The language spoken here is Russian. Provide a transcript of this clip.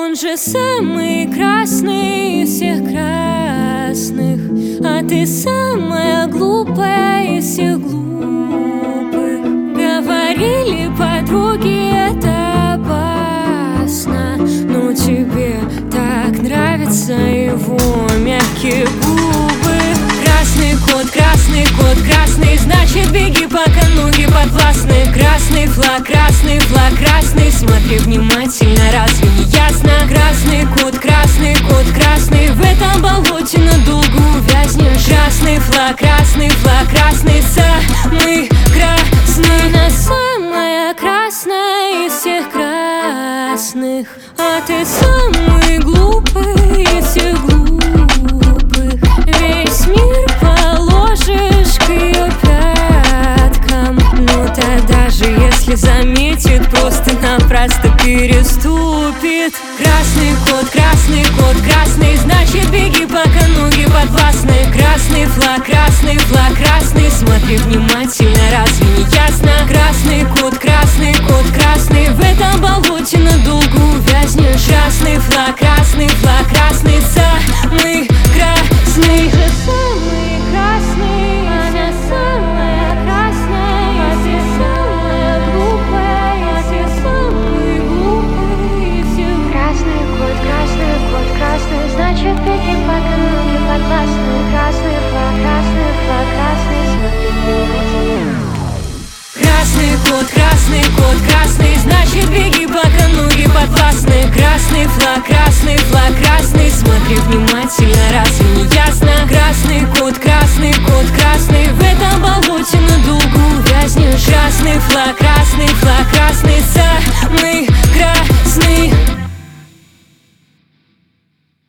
Он же самый красный из всех красных, а ты самая глупая из всех глупых. Говорили подруги, это опасно, но тебе так нравятся его мягкие губы. Красный кот, красный, значит беги, пока ноги подвластны. Красный флаг, красный, смотри внимательно, разве не ясно? Красный кот, красный, в этом болоте надолго увязнешь. Красный флаг, красный, самый красный. Она самая красная из всех красных, а ты самый глупый из всех глупых. Весь мир положишь к ее пяткам, но тогда же, если заметит, просто-напросто переступит. Красный кот, красный, значит беги, пока ноги подвластны. Красный флаг, красный, смотри внимательно, разве не ясно? Красный кот, красный, в этом болоте надолго увязнешь. Красный флаг, красный, самый красный. Самый красный, она самая красная, а ты самая глупая, ты самый глупый из всех. Красный кот, красный, значит беги, пока ноги подвластны. Красный флаг, смотри внимательно. Красный кот, красный, значит беги, пока ноги подвластны. Красный флаг,